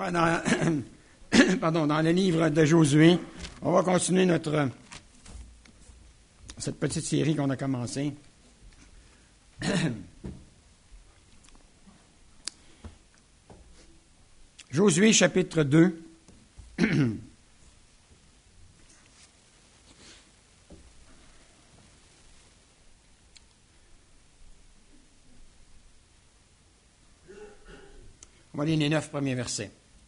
Dans le livre de Josué. On va continuer cette petite série qu'on a commencée. Josué, chapitre 2. On va lire les 9 premiers versets.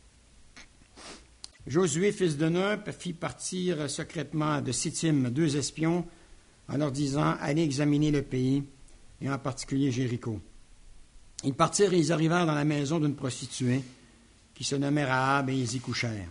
Josué, fils de Nun, fit partir secrètement de Sittim 2 espions en leur disant « Allez examiner le pays, et en particulier Jéricho. » Ils partirent et ils arrivèrent dans la maison d'une prostituée qui se nommait Rahab, et ils y couchèrent.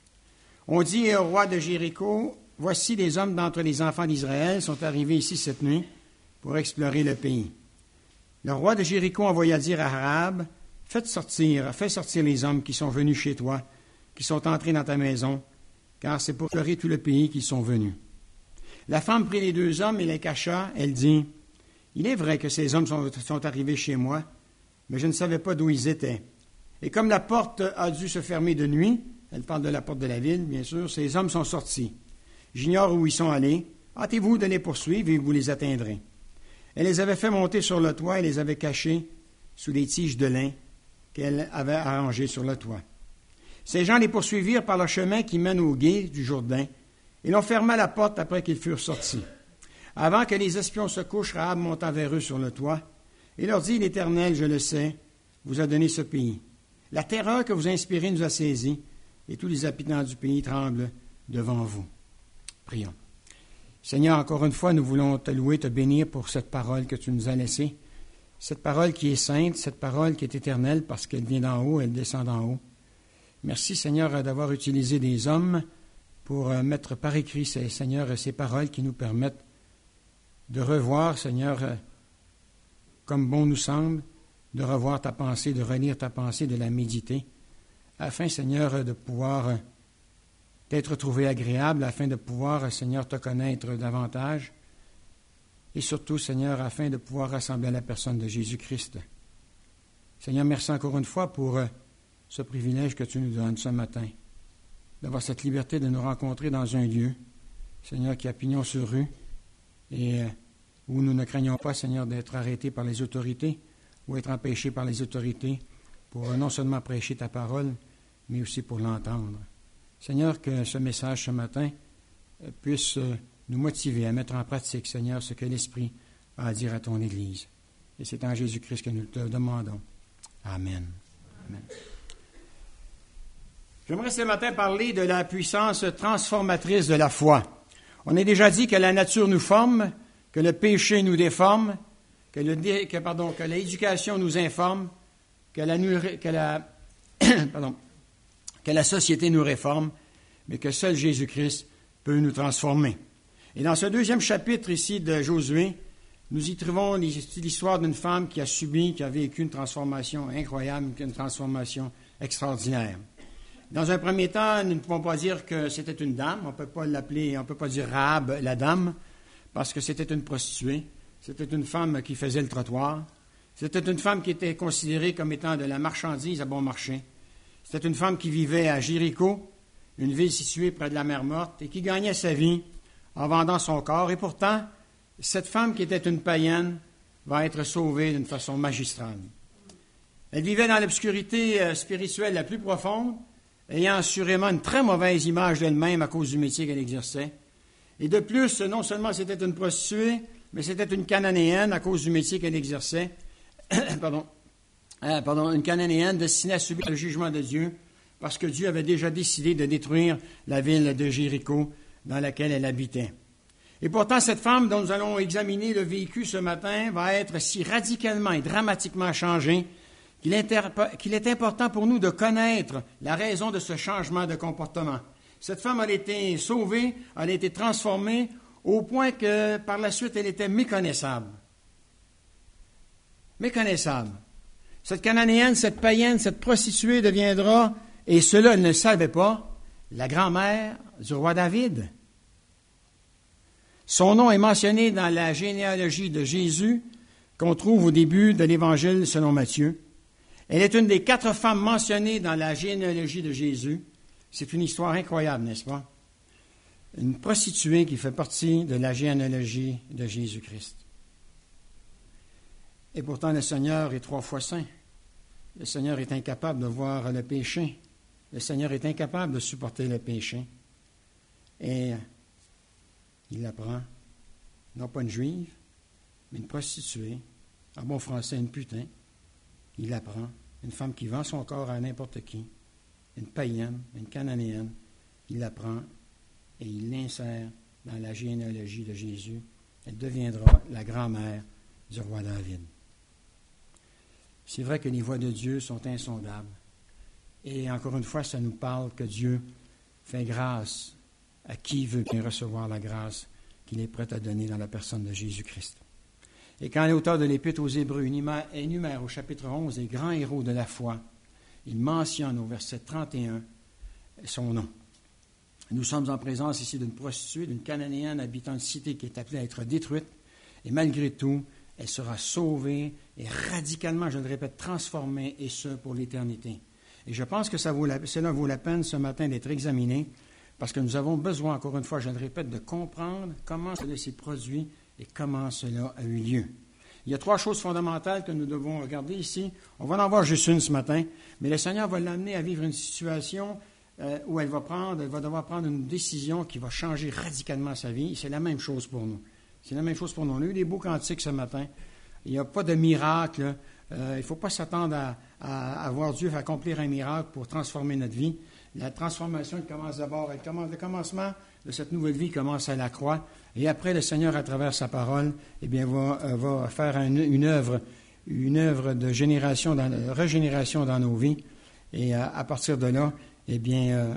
On dit au roi de Jéricho « Voici les hommes d'entre les enfants d'Israël sont arrivés ici cette nuit pour explorer le pays. » Le roi de Jéricho envoya dire à Rahab « Fais sortir les hommes qui sont venus chez toi, qui sont entrés dans ta maison, car c'est pour explorer tout le pays qu'ils sont venus. » La femme prit les 2 hommes et les cacha. Elle dit, « Il est vrai que ces hommes sont arrivés chez moi, mais je ne savais pas d'où ils étaient. Et comme la porte a dû se fermer de nuit, elle parle de la porte de la ville, bien sûr, ces hommes sont sortis. J'ignore où ils sont allés. Hâtez-vous de les poursuivre et vous les atteindrez. » Elle les avait fait monter sur le toit et les avait cachés sous des tiges de lin qu'elle avait arrangées sur le toit. Ces gens les poursuivirent par le chemin qui mène au gué du Jourdain, et l'on ferma la porte après qu'ils furent sortis. Avant que les espions se couchent, Rahab monta vers eux sur le toit, et leur dit, « L'Éternel, je le sais, vous a donné ce pays. La terreur que vous inspirez nous a saisis, et tous les habitants du pays tremblent devant vous. » Prions. Seigneur, encore une fois, nous voulons te louer, te bénir pour cette parole que tu nous as laissée, cette parole qui est sainte, cette parole qui est éternelle parce qu'elle vient d'en haut, elle descend d'en haut. Merci, Seigneur, d'avoir utilisé des hommes pour mettre par écrit, Seigneur, ces paroles qui nous permettent de revoir, Seigneur, comme bon nous semble, de revoir ta pensée, de relire ta pensée, de la méditer, afin, Seigneur, de pouvoir t'être trouvé agréable, afin de pouvoir, Seigneur, te connaître davantage, et surtout, Seigneur, afin de pouvoir rassembler à la personne de Jésus-Christ. Seigneur, merci encore une fois pour ce privilège que tu nous donnes ce matin, d'avoir cette liberté de nous rencontrer dans un lieu, Seigneur, qui a pignon sur rue, et où nous ne craignons pas, Seigneur, d'être arrêtés par les autorités ou être empêchés par les autorités pour non seulement prêcher ta parole, mais aussi pour l'entendre. Seigneur, que ce message ce matin puisse nous motiver à mettre en pratique, Seigneur, ce que l'Esprit a à dire à ton Église. Et c'est en Jésus-Christ que nous te demandons. Amen. Amen. J'aimerais ce matin parler de la puissance transformatrice de la foi. On a déjà dit que la nature nous forme, que le péché nous déforme, que l'éducation nous informe, que la société nous réforme, mais que seul Jésus-Christ peut nous transformer. Et dans ce 2e chapitre ici de Josué, nous y trouvons l'histoire d'une femme qui a vécu une transformation incroyable, une transformation extraordinaire. Dans un premier temps, nous ne pouvons pas dire que c'était une dame, on ne peut pas dire Rahab la dame, parce que c'était une prostituée, c'était une femme qui faisait le trottoir, c'était une femme qui était considérée comme étant de la marchandise à bon marché, c'était une femme qui vivait à Jéricho, une ville située près de la mer Morte, et qui gagnait sa vie en vendant son corps. Et pourtant, cette femme qui était une païenne va être sauvée d'une façon magistrale. Elle vivait dans l'obscurité spirituelle la plus profonde, ayant assurément une très mauvaise image d'elle-même à cause du métier qu'elle exerçait. Et de plus, non seulement c'était une prostituée, mais c'était une Cananéenne à cause du métier qu'elle exerçait. Une Cananéenne destinée à subir le jugement de Dieu, parce que Dieu avait déjà décidé de détruire la ville de Jéricho dans laquelle elle habitait. Et pourtant, cette femme dont nous allons examiner le vécu ce matin va être si radicalement et dramatiquement changée qu'il est important pour nous de connaître la raison de ce changement de comportement. Cette femme a été sauvée, elle a été transformée au point que par la suite, elle était méconnaissable. Méconnaissable. Cette Cananéenne, cette païenne, cette prostituée deviendra, et cela elle ne le savait pas, la grand-mère du roi David. Son nom est mentionné dans la généalogie de Jésus qu'on trouve au début de l'Évangile selon Matthieu. Elle est une des 4 femmes mentionnées dans la généalogie de Jésus. C'est une histoire incroyable, n'est-ce pas? Une prostituée qui fait partie de la généalogie de Jésus-Christ. Et pourtant, le Seigneur est 3 fois saint. Le Seigneur est incapable de voir le péché. Le Seigneur est incapable de supporter le péché. Et il la prend, non pas une juive, mais une prostituée, en bon français, une putain. Il la prend, une femme qui vend son corps à n'importe qui, une païenne, une cananéenne. Il la prend et il l'insère dans la généalogie de Jésus. Elle deviendra la grand-mère du roi David. C'est vrai que les voies de Dieu sont insondables. Et encore une fois, ça nous parle que Dieu fait grâce à qui veut bien recevoir la grâce qu'il est prêt à donner dans la personne de Jésus-Christ. Et quand l'auteur de l'Épître aux Hébreux énumère au chapitre 11 les grands héros de la foi, il mentionne au verset 31 son nom. Nous sommes en présence ici d'une prostituée, d'une cananéenne habitant une cité qui est appelée à être détruite, et malgré tout, elle sera sauvée et radicalement, je le répète, transformée, et ce, pour l'éternité. Et je pense que cela vaut la peine ce matin d'être examiné, parce que nous avons besoin, encore une fois, je le répète, de comprendre comment cela s'est produit et comment cela a eu lieu. Il y a 3 choses fondamentales que nous devons regarder ici. On va en voir juste une ce matin, mais le Seigneur va l'amener à vivre une situation où elle va devoir prendre une décision qui va changer radicalement sa vie. C'est la même chose pour nous. C'est la même chose pour nous. On a eu des beaux cantiques ce matin. Il n'y a pas de miracle. Il ne faut pas s'attendre à voir Dieu accomplir un miracle pour transformer notre vie. La transformation, elle commence d'abord. Le commencement de cette nouvelle vie commence à la croix. Et après, le Seigneur, à travers sa parole, eh bien, va faire une œuvre de régénération dans nos vies. Et à partir de là, eh bien,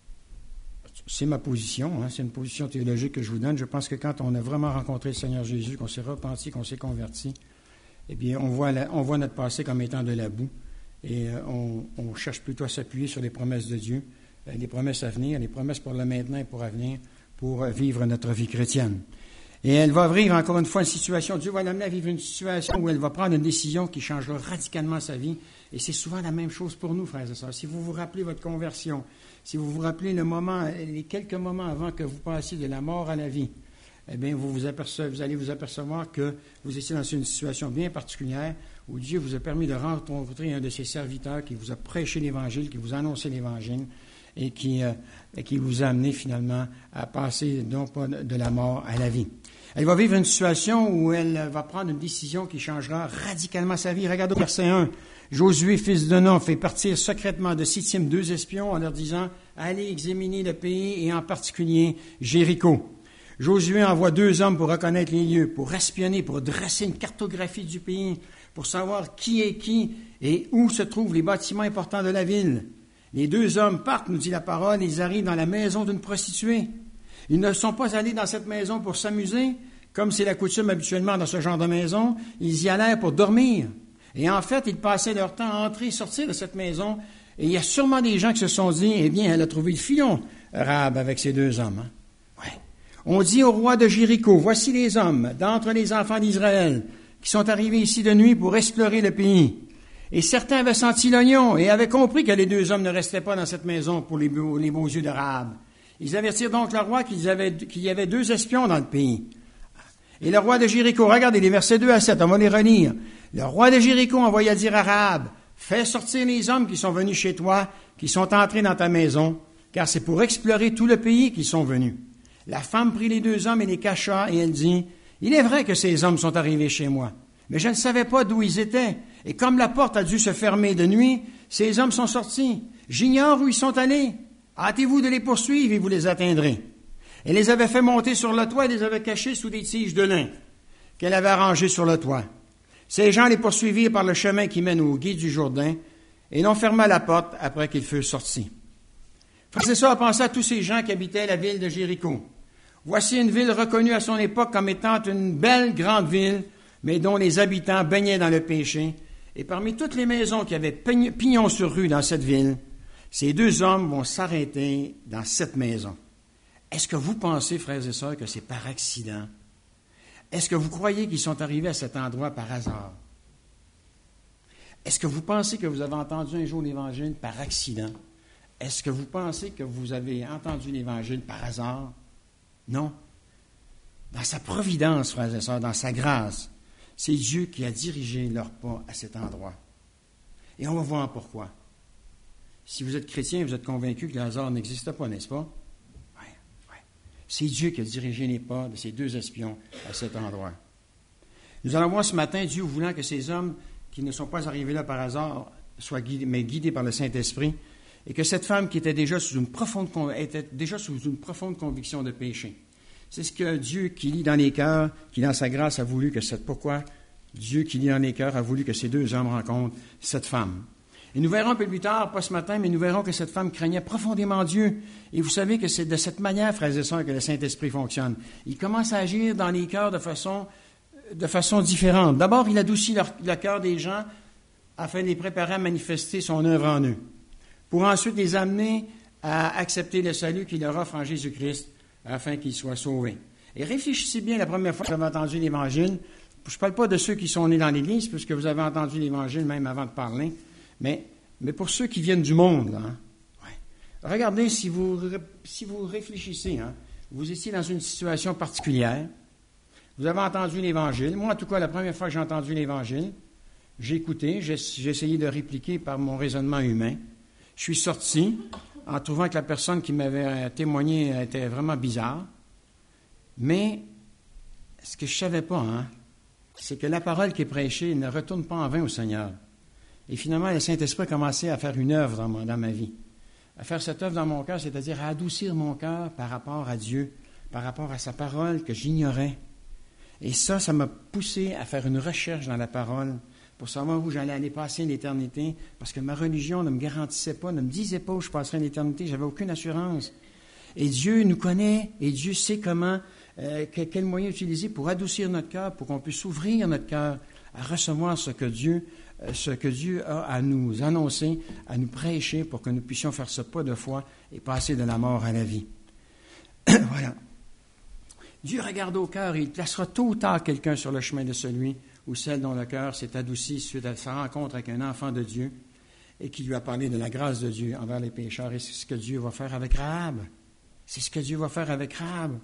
c'est ma position, c'est une position théologique que je vous donne. Je pense que quand on a vraiment rencontré le Seigneur Jésus, qu'on s'est repenti, qu'on s'est converti, eh bien, on voit notre passé comme étant de la boue. Et on cherche plutôt à s'appuyer sur les promesses de Dieu, les promesses à venir, les promesses pour le maintenant et pour l'avenir, pour vivre notre vie chrétienne. Et elle va vivre encore une fois une situation, Dieu va l'amener à vivre une situation où elle va prendre une décision qui changera radicalement sa vie. Et c'est souvent la même chose pour nous, frères et sœurs. Si vous vous rappelez votre conversion, si vous vous rappelez les quelques moments avant que vous passiez de la mort à la vie, eh bien, vous allez vous apercevoir que vous étiez dans une situation bien particulière où Dieu vous a permis de rencontrer un de ses serviteurs qui vous a prêché l'Évangile, qui vous a annoncé l'Évangile et qui vous a amené finalement à passer non pas de la mort à la vie. Elle va vivre une situation où elle va prendre une décision qui changera radicalement sa vie. Regardez au verset 1. Josué, fils de Nun, fait partir secrètement de Sittim 2 espions en leur disant « Allez examiner le pays et en particulier Jéricho. » Josué envoie 2 hommes pour reconnaître les lieux, pour espionner, pour dresser une cartographie du pays, pour savoir qui est qui et où se trouvent les bâtiments importants de la ville. Les 2 hommes partent, nous dit la parole, ils arrivent dans la maison d'une prostituée. Ils ne sont pas allés dans cette maison pour s'amuser, comme c'est la coutume habituellement dans ce genre de maison. Ils y allèrent pour dormir. Et en fait, ils passaient leur temps à entrer et sortir de cette maison. Et il y a sûrement des gens qui se sont dit, eh bien, elle a trouvé le filon, Rahab, avec ces 2 hommes. Ouais. On dit au roi de Jéricho, voici les hommes d'entre les enfants d'Israël qui sont arrivés ici de nuit pour explorer le pays. Et certains avaient senti l'oignon et avaient compris que les 2 hommes ne restaient pas dans cette maison pour les beaux yeux de Rahab. Ils avertirent donc le roi qu'il y avait 2 espions dans le pays. Et le roi de Jéricho, regardez les versets 2 à 7, on va les relire. Le roi de Jéricho envoya dire à Rahab, fais sortir les hommes qui sont venus chez toi, qui sont entrés dans ta maison, car c'est pour explorer tout le pays qu'ils sont venus. La femme prit les 2 hommes et les cacha, et elle dit, il est vrai que ces hommes sont arrivés chez moi, mais je ne savais pas d'où ils étaient. Et comme la porte a dû se fermer de nuit, ces hommes sont sortis. J'ignore où ils sont allés. Hâtez-vous de les poursuivre et vous les atteindrez. Elle les avait fait monter sur le toit et les avait cachés sous des tiges de lin qu'elle avait arrangées sur le toit. Ces gens les poursuivirent par le chemin qui mène au gué du Jourdain et l'on ferma la porte après qu'ils furent sortis. C'est ça à penser à tous ces gens qui habitaient la ville de Jéricho. Voici une ville reconnue à son époque comme étant une belle grande ville, mais dont les habitants baignaient dans le péché. Et parmi toutes les maisons qui avaient pignon sur rue dans cette ville, ces 2 hommes vont s'arrêter dans cette maison. Est-ce que vous pensez, frères et sœurs, que c'est par accident? Est-ce que vous croyez qu'ils sont arrivés à cet endroit par hasard? Est-ce que vous pensez que vous avez entendu un jour l'Évangile par accident? Est-ce que vous pensez que vous avez entendu l'Évangile par hasard? Non. Dans sa providence, frères et sœurs, dans sa grâce, c'est Dieu qui a dirigé leurs pas à cet endroit. Et on va voir pourquoi. Si vous êtes chrétien, vous êtes convaincu que le hasard n'existe pas, n'est-ce pas? Oui. C'est Dieu qui a dirigé les pas de ces deux espions à cet endroit. Nous allons voir ce matin, Dieu voulant que ces hommes qui ne sont pas arrivés là par hasard soient guidés, mais guidés par le Saint-Esprit, et que cette femme qui était déjà sous une profonde conviction de péché. C'est ce que Dieu qui lit dans les cœurs, qui dans sa grâce a voulu que pourquoi Dieu qui lit dans les cœurs a voulu que ces deux hommes rencontrent cette femme. Et nous verrons un peu plus tard, pas ce matin, mais nous verrons que cette femme craignait profondément Dieu. Et vous savez que c'est de cette manière, frères et sœurs, que le Saint-Esprit fonctionne. Il commence à agir dans les cœurs de façon différente. D'abord, il adoucit le cœur des gens afin de les préparer à manifester son œuvre en eux, pour ensuite les amener à accepter le salut qu'il leur offre en Jésus-Christ, afin qu'ils soient sauvés. Et réfléchissez bien la première fois que vous avez entendu l'Évangile. Je ne parle pas de ceux qui sont nés dans l'Église, puisque vous avez entendu l'Évangile même avant de parler, mais pour ceux qui viennent du monde. Là, hein? Ouais. Regardez, si vous réfléchissez, hein, vous étiez dans une situation particulière, vous avez entendu l'Évangile. Moi, en tout cas, la première fois que j'ai entendu l'Évangile, j'ai écouté, j'ai essayé de répliquer par mon raisonnement humain. Je suis sorti en trouvant que la personne qui m'avait témoigné était vraiment bizarre. Mais ce que je ne savais pas, hein, c'est que la parole qui est prêchée ne retourne pas en vain au Seigneur. Et finalement, le Saint-Esprit a commencé à faire une œuvre dans ma vie. À faire cette œuvre dans mon cœur, c'est-à-dire à adoucir mon cœur par rapport à Dieu, par rapport à sa parole que j'ignorais. Et ça m'a poussé à faire une recherche dans la parole pour savoir où j'allais aller passer l'éternité, parce que ma religion ne me garantissait pas, ne me disait pas où je passerais l'éternité, j'avais aucune assurance. Et Dieu nous connaît, et Dieu sait comment, quel moyen utiliser pour adoucir notre cœur, pour qu'on puisse ouvrir notre cœur à recevoir ce que Dieu a à nous annoncer, à nous prêcher, pour que nous puissions faire ce pas de foi et passer de la mort à la vie. Voilà. Dieu regarde au cœur et il placera tôt ou tard quelqu'un sur le chemin de celui ou celle dont le cœur s'est adouci suite à sa rencontre avec un enfant de Dieu et qui lui a parlé de la grâce de Dieu envers les pécheurs. Et c'est ce que Dieu va faire avec Rahab. C'est ce que Dieu va faire avec Rahab.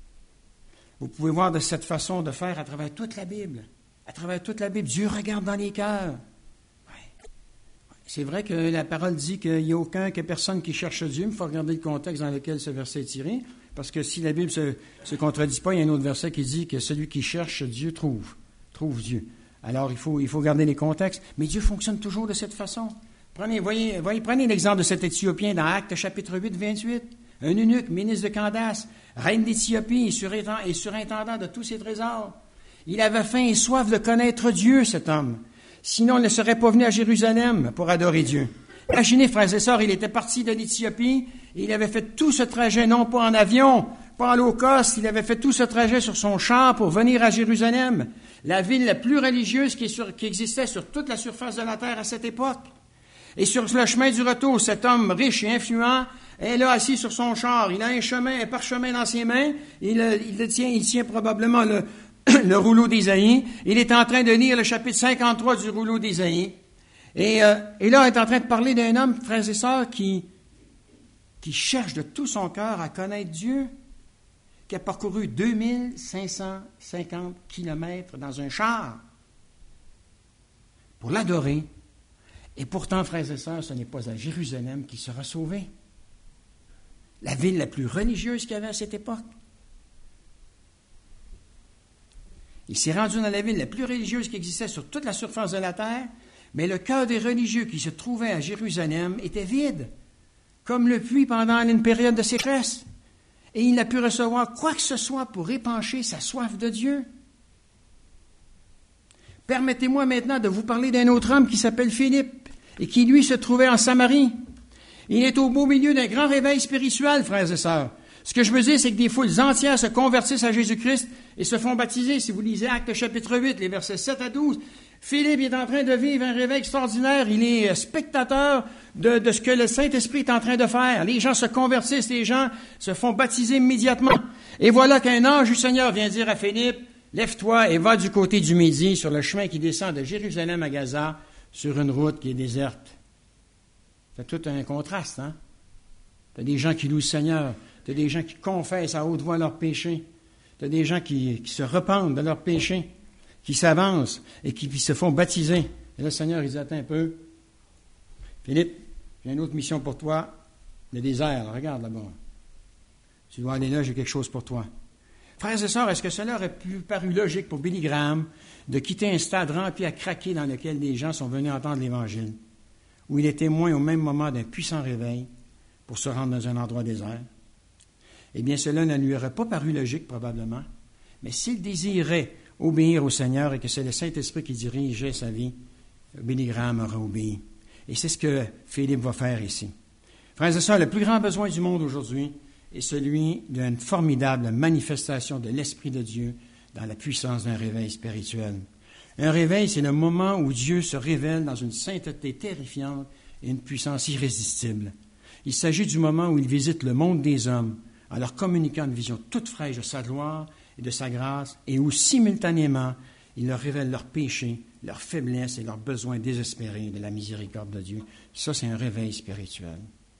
Vous pouvez voir de cette façon de faire à travers toute la Bible. À travers toute la Bible, Dieu regarde dans les cœurs. Ouais. C'est vrai que la parole dit qu'il n'y a personne qui cherche Dieu, mais il faut regarder le contexte dans lequel ce verset est tiré. Parce que si la Bible ne se contredit pas, il y a un autre verset qui dit que celui qui cherche Dieu trouve Dieu. Alors, il faut garder les contextes. Mais Dieu fonctionne toujours de cette façon. Prenez l'exemple de cet Éthiopien dans Actes chapitre 8, 28. Un eunuque, ministre de Candace, reine d'Éthiopie et surintendant de tous ses trésors. Il avait faim et soif de connaître Dieu, cet homme. Sinon, il ne serait pas venu à Jérusalem pour adorer Dieu. Imaginez, frères et sœurs, il était parti de l'Éthiopie et il avait fait tout ce trajet, non pas en avion, pas en low cost, il avait fait tout ce trajet sur son char pour venir à Jérusalem, la ville la plus religieuse qui existait sur toute la surface de la terre à cette époque. Et sur le chemin du retour, cet homme riche et influent est là assis sur son char. Il a un parchemin dans ses mains, il tient probablement le rouleau d'Ésaïe. Il est en train de lire le chapitre 53 du rouleau d'Ésaïe. Et là, on est en train de parler d'un homme, frères et sœurs, qui cherche de tout son cœur à connaître Dieu, qui a parcouru 2550 kilomètres dans un char pour l'adorer. Et pourtant, frères et sœurs, ce n'est pas à Jérusalem qu'il sera sauvé. La ville la plus religieuse qu'il y avait à cette époque. Il s'est rendu dans la ville la plus religieuse qui existait sur toute la surface de la terre, mais le cœur des religieux qui se trouvaient à Jérusalem était vide, comme le puits pendant une période de sécheresse. Et il n'a pu recevoir quoi que ce soit pour épancher sa soif de Dieu. Permettez-moi maintenant de vous parler d'un autre homme qui s'appelle Philippe et qui, lui, se trouvait en Samarie. Il est au beau milieu d'un grand réveil spirituel, frères et sœurs. Ce que je veux dire, c'est que des foules entières se convertissent à Jésus-Christ et se font baptiser. Si vous lisez Actes chapitre 8, les versets 7 à 12, Philippe est en train de vivre un réveil extraordinaire. Il est spectateur de ce que le Saint-Esprit est en train de faire. Les gens se convertissent, les gens se font baptiser immédiatement. Et voilà qu'un ange du Seigneur vient dire à Philippe, « Lève-toi et va du côté du Midi, sur le chemin qui descend de Jérusalem à Gaza. sur une route qui est déserte. C'est tout un contraste, hein? Tu as des gens qui louent le Seigneur. Tu as des gens qui confessent à haute voix leurs péchés. Tu as des gens qui se repentent de leurs péchés, qui s'avancent et qui se font baptiser. Et là, le Seigneur, il dit, attends un peu. Philippe, j'ai une autre mission pour toi. Le désert, là, regarde là-bas. Tu dois aller là, j'ai quelque chose pour toi. Frères et sœurs, est-ce que cela aurait paru logique pour Billy Graham de quitter un stade rempli à craquer dans lequel des gens sont venus entendre l'Évangile, où il est témoin au même moment d'un puissant réveil pour se rendre dans un endroit désert? Eh bien, cela ne lui aurait pas paru logique, probablement, mais s'il désirait obéir au Seigneur et que c'est le Saint-Esprit qui dirigeait sa vie, Billy Graham aurait obéi. Et c'est ce que Philippe va faire ici. Frères et sœurs, le plus grand besoin du monde aujourd'hui est celui d'une formidable manifestation de l'Esprit de Dieu dans la puissance d'un réveil spirituel. Un réveil, c'est le moment où Dieu se révèle dans une sainteté terrifiante et une puissance irrésistible. Il s'agit du moment où il visite le monde des hommes en leur communiquant une vision toute fraîche de sa gloire et de sa grâce, et où simultanément il leur révèle leurs péchés, leurs faiblesses et leurs besoins désespérés de la miséricorde de Dieu. Ça, c'est un réveil spirituel.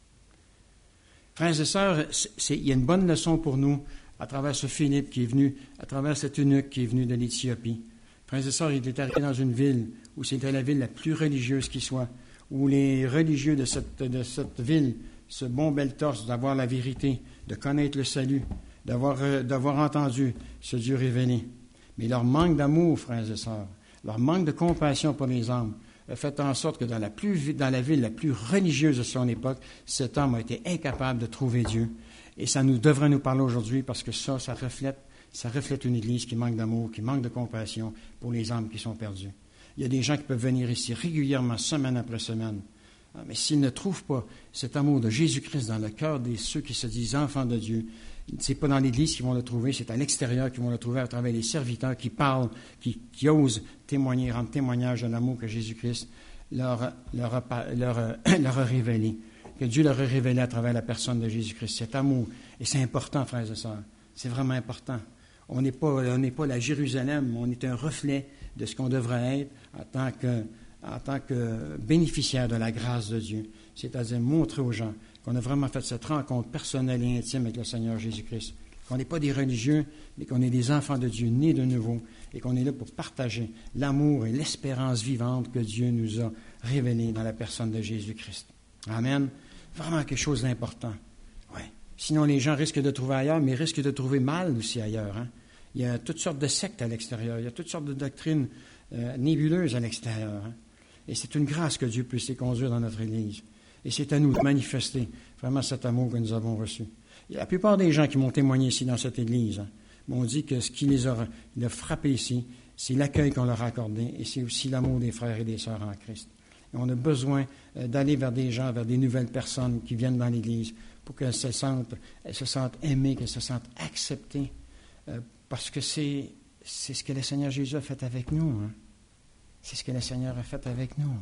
Frères et sœurs, il y a une bonne leçon pour nous à travers ce Philippe qui est venu, à travers cet eunuque qui est venu de l'Éthiopie. Frères et sœurs, il est arrivé dans une ville où c'était la ville la plus religieuse qui soit, où les religieux de cette ville se bombaient le torse d'avoir la vérité, de connaître le salut, d'avoir entendu ce Dieu révélé. Mais leur manque d'amour, frères et sœurs, leur manque de compassion pour les âmes, a fait en sorte que dans la ville la plus religieuse de son époque, cet homme a été incapable de trouver Dieu. Et ça devrait nous parler aujourd'hui parce que ça reflète une Église qui manque d'amour, qui manque de compassion pour les âmes qui sont perdues. Il y a des gens qui peuvent venir ici régulièrement, semaine après semaine. Mais s'ils ne trouvent pas cet amour de Jésus-Christ dans le cœur de ceux qui se disent enfants de Dieu, ce n'est pas dans l'Église qu'ils vont le trouver, c'est à l'extérieur qu'ils vont le trouver à travers les serviteurs qui parlent, qui osent témoigner, rendre témoignage de l'amour que Jésus-Christ leur a révélé, que Dieu leur a révélé à travers la personne de Jésus-Christ. Cet amour, et c'est important, frères et sœurs, c'est vraiment important. On n'est pas la Jérusalem, on est un reflet de ce qu'on devrait être en tant que bénéficiaire de la grâce de Dieu, c'est-à-dire montrer aux gens qu'on a vraiment fait cette rencontre personnelle et intime avec le Seigneur Jésus-Christ, qu'on n'est pas des religieux, mais qu'on est des enfants de Dieu nés de nouveau et qu'on est là pour partager l'amour et l'espérance vivante que Dieu nous a révélée dans la personne de Jésus-Christ. Amen. Vraiment quelque chose d'important. Ouais. Sinon, les gens risquent de trouver ailleurs, mais risquent de trouver mal aussi ailleurs. Hein? Il y a toutes sortes de sectes à l'extérieur, il y a toutes sortes de doctrines nébuleuses à l'extérieur. Hein? Et c'est une grâce que Dieu puisse les conduire dans notre Église. Et c'est à nous de manifester vraiment cet amour que nous avons reçu. Et la plupart des gens qui m'ont témoigné ici dans cette Église m'ont dit que ce qui les a frappés ici, c'est l'accueil qu'on leur a accordé et c'est aussi l'amour des frères et des sœurs en Christ. Et on a besoin d'aller vers des gens, vers des nouvelles personnes qui viennent dans l'Église pour qu'elles se sentent aimées, qu'elles se sentent acceptées, parce que c'est ce que le Seigneur Jésus a fait avec nous. Hein? C'est ce que le Seigneur a fait avec nous.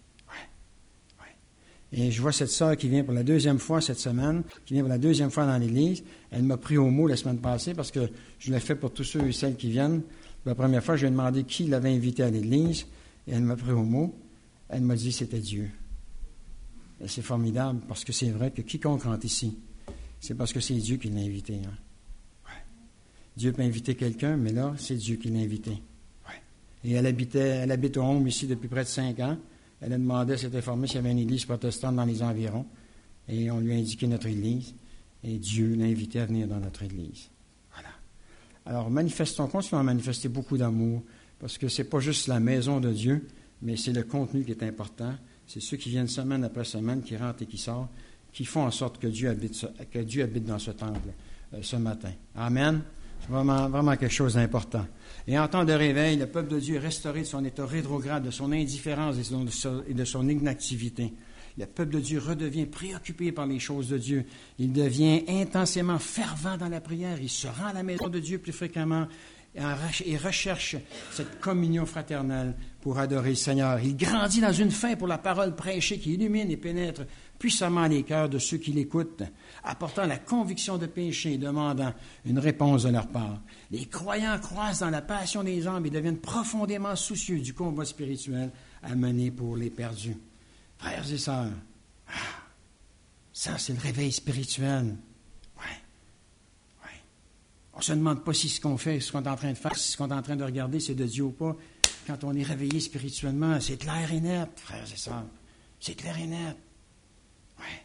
Et je vois cette sœur qui vient pour la deuxième fois cette semaine, qui vient pour la deuxième fois dans l'Église. Elle m'a pris au mot la semaine passée parce que je l'ai fait pour tous ceux et celles qui viennent. La première fois, je lui ai demandé qui l'avait invité à l'Église et elle m'a pris au mot. Elle m'a dit que c'était Dieu. Et c'est formidable parce que c'est vrai que quiconque rentre ici, c'est parce que c'est Dieu qui l'a invité. Hein? Ouais. Dieu peut inviter quelqu'un, mais là, c'est Dieu qui l'a invité. Ouais. Et elle habite au Home ici depuis près de 5 ans. Elle a demandé, elle s'est informée s'il y avait une église protestante dans les environs. Et on lui a indiqué notre église. Et Dieu l'a invité à venir dans notre église. Voilà. Alors, continuons à manifester beaucoup d'amour, parce que ce n'est pas juste la maison de Dieu, mais c'est le contenu qui est important. C'est ceux qui viennent semaine après semaine, qui rentrent et qui sortent, qui font en sorte que Dieu habite dans ce temple ce matin. Amen. C'est vraiment quelque chose d'important. Et en temps de réveil, le peuple de Dieu est restauré de son état rétrograde, de son indifférence et de son inactivité. Le peuple de Dieu redevient préoccupé par les choses de Dieu. Il devient intensément fervent dans la prière. Il se rend à la maison de Dieu plus fréquemment et recherche cette communion fraternelle pour adorer le Seigneur. Il grandit dans une faim pour la parole prêchée qui illumine et pénètre puissamment les cœurs de ceux qui l'écoutent, apportant la conviction de péché et demandant une réponse de leur part. Les croyants croissent dans la passion des âmes et deviennent profondément soucieux du combat spirituel à mener pour les perdus. Frères et sœurs, ça, c'est le réveil spirituel. Ouais. On ne se demande pas si ce qu'on fait, ce qu'on est en train de faire, si ce qu'on est en train de regarder, c'est de Dieu ou pas. Quand on est réveillé spirituellement, c'est clair et net, frères et sœurs. C'est clair et net. Ouais.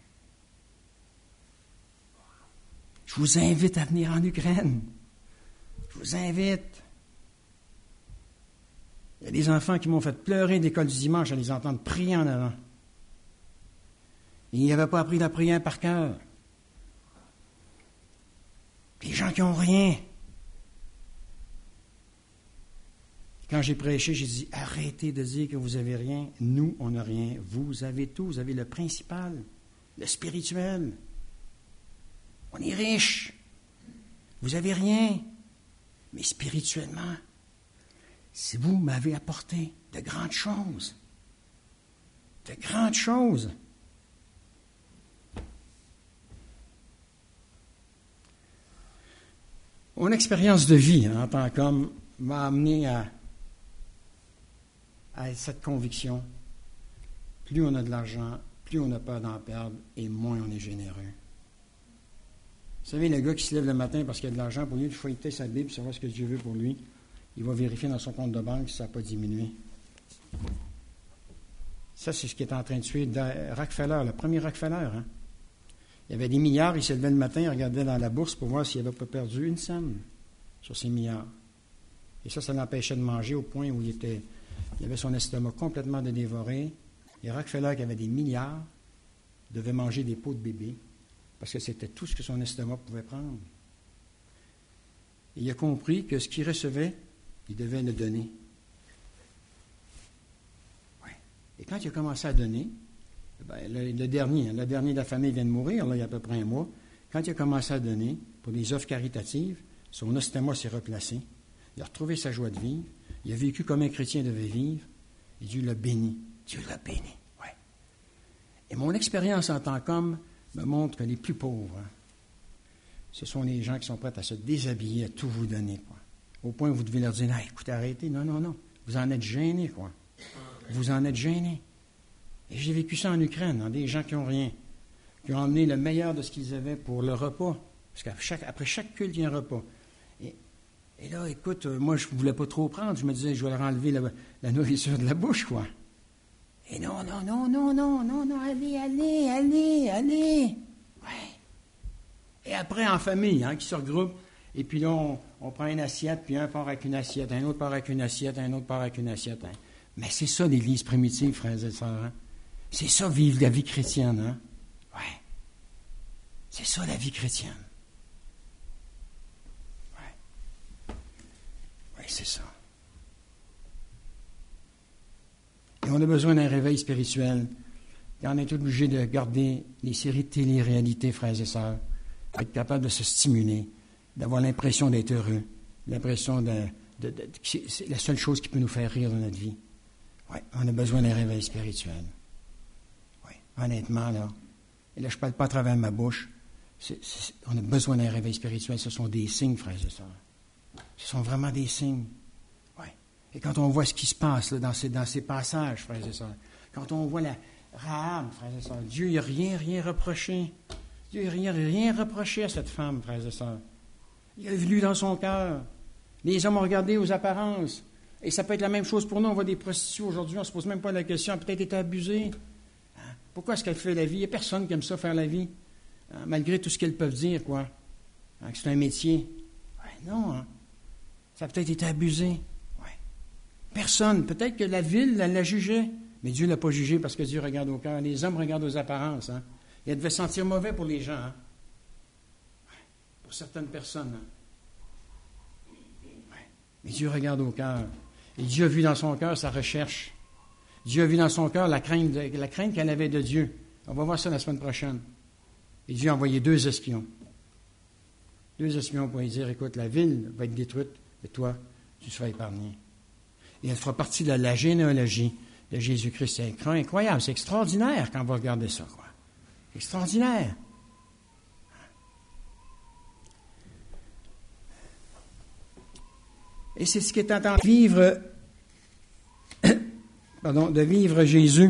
Je vous invite à venir en Ukraine. Je vous invite. Il y a des enfants qui m'ont fait pleurer d'école du dimanche à les entendre prier en avant. Ils n'avaient pas appris la prière par cœur. Des gens qui n'ont rien. Quand j'ai prêché, j'ai dit, arrêtez de dire que vous n'avez rien. Nous, on n'a rien. Vous avez tout. Vous avez le principal, le spirituel. On est riche. Vous n'avez rien. Mais spirituellement, si vous m'avez apporté de grandes choses. De grandes choses. Mon expérience de vie en tant qu'homme m'a amené à cette conviction. Plus on a de l'argent, plus on a peur d'en perdre et moins on est généreux. Vous savez, le gars qui se lève le matin parce qu'il a de l'argent, pour lui, il faut feuilleter sa Bible, savoir ce que Dieu veut pour lui. Il va vérifier dans son compte de banque si ça n'a pas diminué. Ça, c'est ce qui est en train de suivre Rockefeller, le premier Rockefeller. Hein? Il y avait des milliards, il se levait le matin, il regardait dans la bourse pour voir s'il n'avait pas perdu une scène sur ces milliards. Et ça l'empêchait de manger au point où il avait son estomac complètement dévoré. Et Rockefeller, qui avait des milliards, devait manger des pots de bébé parce que c'était tout ce que son estomac pouvait prendre. Et il a compris que ce qu'il recevait, il devait le donner. Ouais. Et quand il a commencé à donner, le dernier de la famille vient de mourir, là, il y a à peu près un mois. Quand il a commencé à donner pour des œuvres caritatives, son estomac s'est replacé. Il a retrouvé sa joie de vivre. Il a vécu comme un chrétien devait vivre. Et Dieu l'a béni. Dieu l'a béni. Ouais. Et mon expérience en tant qu'homme me montre que les plus pauvres, ce sont les gens qui sont prêts à se déshabiller, à tout vous donner, quoi. Au point où vous devez leur dire, ah, écoutez, arrêtez. Non. Vous en êtes gênés, quoi. Vous en êtes gênés. Et j'ai vécu ça en Ukraine, des gens qui n'ont rien, qui ont emmené le meilleur de ce qu'ils avaient pour le repas. Parce qu'après chaque culte, il y a un repas. Et là, écoute, moi, je ne voulais pas trop prendre. Je me disais, je vais leur enlever la nourriture de la bouche, quoi. Et non, allez. Ouais. Et après, en famille, qui se regroupent, et puis là, on prend une assiette, puis un part avec une assiette, un autre part avec une assiette, un autre part avec une assiette. Hein. Mais c'est ça, l'Église primitive, frères et sœurs. Hein. C'est ça, vivre la vie chrétienne. Hein? Ouais. C'est ça, la vie chrétienne. Oui, c'est ça. Et on a besoin d'un réveil spirituel. Et on est obligé de garder les séries de télé-réalité, frères et sœurs, être capable de se stimuler, d'avoir l'impression d'être heureux, l'impression c'est la seule chose qui peut nous faire rire dans notre vie. Oui, on a besoin d'un réveil spirituel. Oui, honnêtement, là. Et là, je ne parle pas à travers ma bouche. On a besoin d'un réveil spirituel. Ce sont des signes, frères et sœurs. Ce sont vraiment des signes. Oui. Et quand on voit ce qui se passe là, dans ces passages, frères et sœurs, quand on voit la Rahab, frères et sœurs, Dieu n'a rien reproché. Dieu n'a rien reproché à cette femme, frères et sœurs. Il a vu dans son cœur. Les hommes ont regardé aux apparences. Et ça peut être la même chose pour nous. On voit des prostituées aujourd'hui, on ne se pose même pas la question. Elle a peut-être été abusée. Hein? Pourquoi est-ce qu'elle fait la vie? Il n'y a personne qui aime ça, faire la vie. Hein? Malgré tout ce qu'elles peuvent dire, quoi. Hein? Que c'est un métier. Ouais, non, hein? Ça a peut-être été abusé. Ouais. Personne. Peut-être que la ville la jugeait. Mais Dieu ne l'a pas jugé parce que Dieu regarde au cœur. Les hommes regardent aux apparences. Hein? Et elle devait sentir mauvais pour les gens. Hein? Ouais. Pour certaines personnes. Hein? Ouais. Mais Dieu regarde au cœur. Et Dieu a vu dans son cœur sa recherche. Dieu a vu dans son cœur la crainte qu'elle avait de Dieu. On va voir ça la semaine prochaine. Et Dieu a envoyé 2 espions. 2 espions pour lui dire, écoute, la ville va être détruite, et toi, tu seras épargné. Et elle fera partie de la généalogie de Jésus-Christ. C'est incroyable, c'est extraordinaire quand vous regardez ça, quoi. Extraordinaire. Et c'est ce qui est en train de vivre de vivre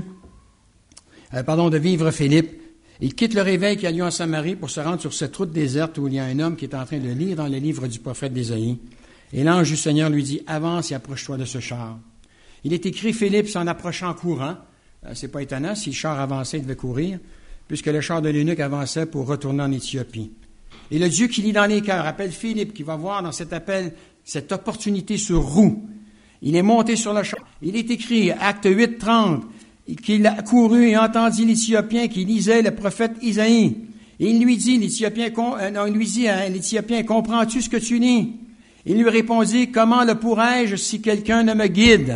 de vivre Philippe. Il quitte le réveil qui a lieu en Samarie pour se rendre sur cette route déserte où il y a un homme qui est en train de lire dans le livre du prophète d'Ésaïe. Et l'ange du Seigneur lui dit, avance et approche-toi de ce char. Il est écrit, Philippe s'en approchant en courant. C'est pas étonnant, si le char avançait, il devait courir, puisque le char de l'eunuque avançait pour retourner en Éthiopie. Et le Dieu qui lit dans les cœurs appelle Philippe, qui va voir dans cet appel cette opportunité sur roue. Il est monté sur le char. Il est écrit, acte 8, 30, qu'il a couru et entendit l'Éthiopien qui lisait le prophète Isaïe. Et il lui dit, l'Éthiopien, comprends-tu ce que tu lis? Il lui répondit, comment le pourrais-je si quelqu'un ne me guide?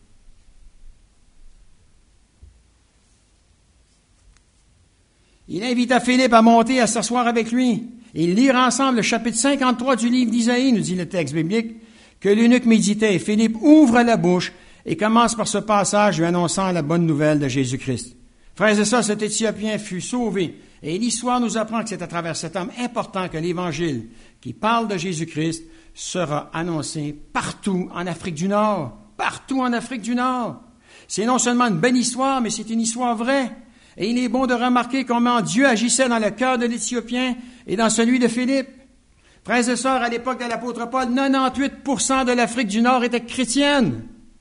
Il invita Philippe à monter, à s'asseoir avec lui. Et ils lirent ensemble le chapitre 53 du livre d'Isaïe, nous dit le texte biblique, que l'eunuque méditait. Et Philippe ouvre la bouche et commence par ce passage lui annonçant la bonne nouvelle de Jésus-Christ. Frères et sœurs, cet Éthiopien fut sauvé. Et l'histoire nous apprend que c'est à travers cet homme important que l'Évangile qui parle de Jésus-Christ sera annoncé partout en Afrique du Nord. Partout en Afrique du Nord. C'est non seulement une belle histoire, mais c'est une histoire vraie. Et il est bon de remarquer comment Dieu agissait dans le cœur de l'Éthiopien et dans celui de Philippe. Frères et sœurs, à l'époque de l'apôtre Paul, 98% de l'Afrique du Nord était chrétienne.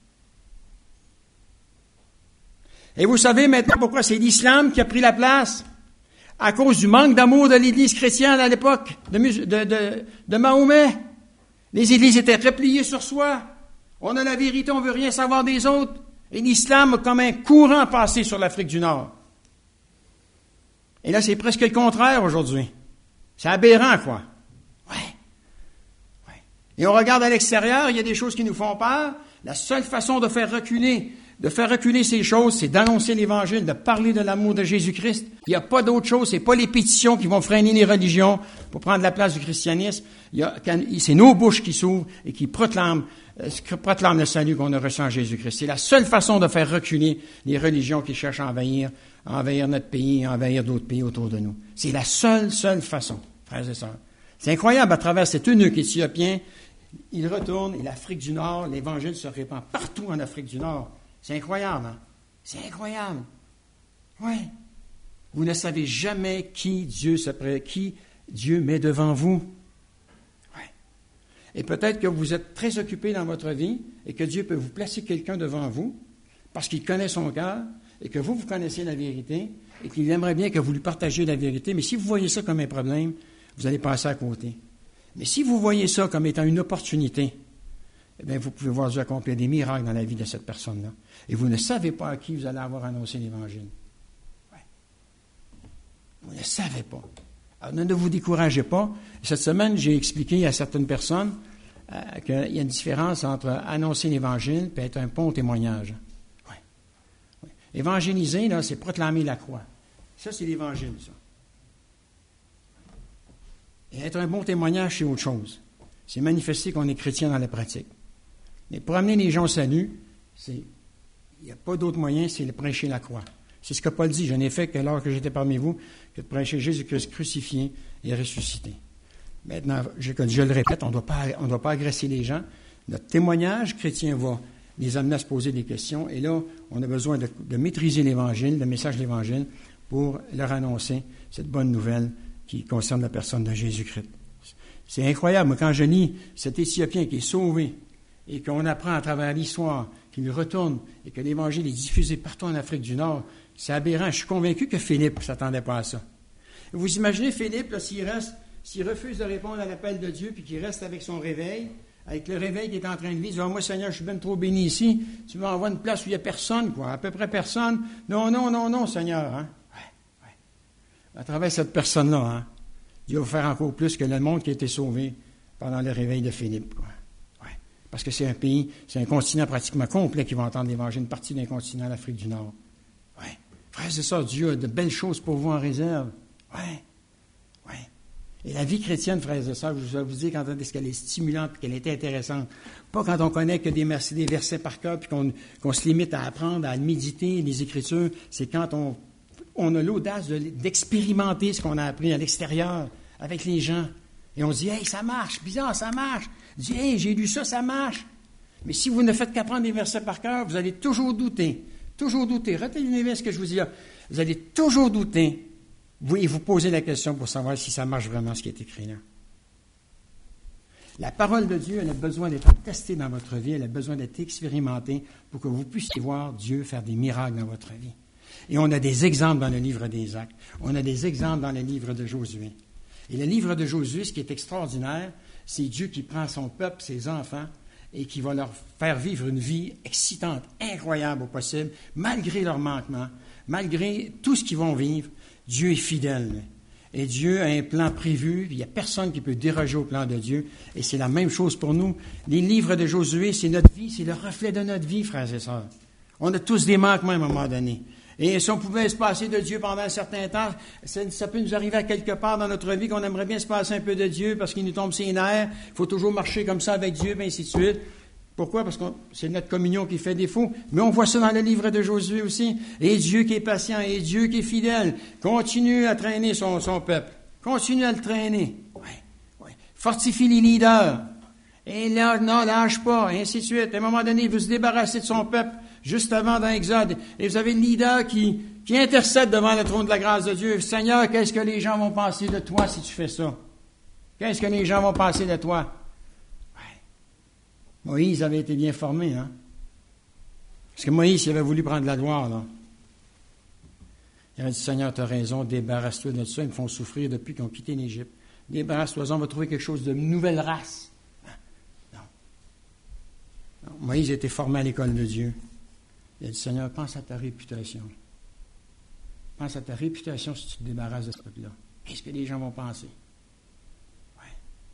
Et vous savez maintenant pourquoi c'est l'islam qui a pris la place? À cause du manque d'amour de l'Église chrétienne à l'époque de Mahomet. Les églises étaient repliées sur soi. On a la vérité, on ne veut rien savoir des autres. Et l'islam a comme un courant passé sur l'Afrique du Nord. Et là, c'est presque le contraire aujourd'hui. C'est aberrant, quoi. Ouais. Et on regarde à l'extérieur, il y a des choses qui nous font peur. La seule façon de faire reculer ces choses, c'est d'annoncer l'Évangile, de parler de l'amour de Jésus-Christ. Il n'y a pas d'autre chose, c'est pas les pétitions qui vont freiner les religions pour prendre la place du christianisme. C'est nos bouches qui s'ouvrent et qui proclament le salut qu'on a reçu en Jésus-Christ. C'est la seule façon de faire reculer les religions qui cherchent à envahir notre pays, à envahir d'autres pays autour de nous. C'est la seule façon, frères et sœurs. C'est incroyable, à travers cet eunuque éthiopien, il retourne et l'Afrique du Nord, l'Évangile se répand partout en Afrique du Nord. C'est incroyable, hein? C'est incroyable. Oui. Vous ne savez jamais qui Dieu met devant vous. Oui. Et peut-être que vous êtes très occupé dans votre vie et que Dieu peut vous placer quelqu'un devant vous parce qu'il connaît son cœur et que vous connaissez la vérité et qu'il aimerait bien que vous lui partagiez la vérité. Mais si vous voyez ça comme un problème, vous allez passer à côté. Mais si vous voyez ça comme étant une opportunité, eh bien, vous pouvez voir Dieu accomplir des miracles dans la vie de cette personne-là. Et vous ne savez pas à qui vous allez avoir annoncé l'Évangile. Ouais. Vous ne savez pas. Alors, ne vous découragez pas. Cette semaine, j'ai expliqué à certaines personnes qu'il y a une différence entre annoncer l'Évangile et être un bon témoignage. Ouais. Ouais. Évangéliser, là, c'est proclamer la croix. Ça, c'est l'Évangile, ça. Et être un bon témoignage, c'est autre chose. C'est manifester qu'on est chrétien dans la pratique. Mais pour amener les gens au salut, il n'y a pas d'autre moyen, c'est de prêcher la croix. C'est ce que Paul dit, je n'ai fait que lors que j'étais parmi vous, que de prêcher Jésus-Christ crucifié et ressuscité. Maintenant, je le répète, on ne doit pas agresser les gens. Notre témoignage chrétien va les amener à se poser des questions. Et là, on a besoin de maîtriser l'Évangile, le message de l'Évangile, pour leur annoncer cette bonne nouvelle qui concerne la personne de Jésus-Christ. C'est incroyable. Quand je lis cet Éthiopien qui est sauvé et qu'on apprend à travers l'histoire qu'il retourne et que l'Évangile est diffusé partout en Afrique du Nord, c'est aberrant. Je suis convaincu que Philippe ne s'attendait pas à ça. Vous imaginez Philippe, là, s'il refuse de répondre à l'appel de Dieu puis qu'il reste avec son réveil, avec le réveil qu'il est en train de vivre, « Moi, Seigneur, je suis bien trop béni ici. Tu m'envoies une place où il n'y a personne, quoi, à peu près personne. Non, Seigneur. Hein? » Ouais. À travers cette personne-là, hein, Dieu va faire encore plus que le monde qui a été sauvé pendant le réveil de Philippe. Quoi. Ouais. Parce que c'est un continent pratiquement complet qui va entendre l'Évangile, une partie d'un continent, l'Afrique du Nord. Ouais. Frère, c'est ça, Dieu a de belles choses pour vous en réserve. Ouais. Et la vie chrétienne, frères et sœurs, je vais vous dire quand est-ce qu'elle est stimulante et qu'elle est intéressante. Pas quand on connaît que des versets par cœur puis qu'on se limite à apprendre, à méditer les Écritures. C'est quand on a l'audace d'expérimenter ce qu'on a appris à l'extérieur avec les gens. Et on se dit, « Hey, ça marche, bizarre, ça marche. » On dit, « Hey, j'ai lu ça, ça marche. » Mais si vous ne faites qu'apprendre des versets par cœur, vous allez toujours douter. Toujours douter. Retenez bien ce que je vous dis là. Vous allez toujours douter. Et vous posez la question pour savoir si ça marche vraiment ce qui est écrit là. La parole de Dieu, elle a besoin d'être testée dans votre vie, elle a besoin d'être expérimentée pour que vous puissiez voir Dieu faire des miracles dans votre vie. Et on a des exemples dans le livre des Actes. On a des exemples dans le livre de Josué. Et le livre de Josué, ce qui est extraordinaire, c'est Dieu qui prend son peuple, ses enfants, et qui va leur faire vivre une vie excitante, incroyable au possible, malgré leurs manquements, malgré tout ce qu'ils vont vivre. Dieu est fidèle. Et Dieu a un plan prévu. Il n'y a personne qui peut déroger au plan de Dieu. Et c'est la même chose pour nous. Les livres de Josué, c'est notre vie, c'est le reflet de notre vie, frères et sœurs. On a tous des manquements à un moment donné. Et si on pouvait se passer de Dieu pendant un certain temps, ça peut nous arriver à quelque part dans notre vie qu'on aimerait bien se passer un peu de Dieu parce qu'il nous tombe ses nerfs. Il faut toujours marcher comme ça avec Dieu, et ainsi de suite. Pourquoi? Parce que c'est notre communion qui fait défaut. Mais on voit ça dans le livre de Josué aussi. Et Dieu qui est patient, et Dieu qui est fidèle, continue à traîner son peuple. Continue à le traîner. Ouais. Fortifie les leaders. Et là, non, lâche pas, et ainsi de suite. À un moment donné, il veut se débarrasser de son peuple. Juste avant dans Exode, et vous avez le leader qui intercède devant le trône de la grâce de Dieu. Seigneur, qu'est-ce que les gens vont penser de toi si tu fais ça? Qu'est-ce que les gens vont penser de toi? Ouais. Moïse avait été bien formé, hein? Parce que Moïse, il avait voulu prendre la gloire, là. Il avait dit, Seigneur, tu as raison, débarrasse-toi de ça, ils me font souffrir depuis qu'ils ont quitté l'Égypte. Débarrasse-toi, on va trouver quelque chose de nouvelle race. Non. Moïse était formé à l'école de Dieu. Il a dit, Seigneur, pense à ta réputation. Pense à ta réputation si tu te débarrasses de ce peuple-là. Qu'est-ce que les gens vont penser? Ouais.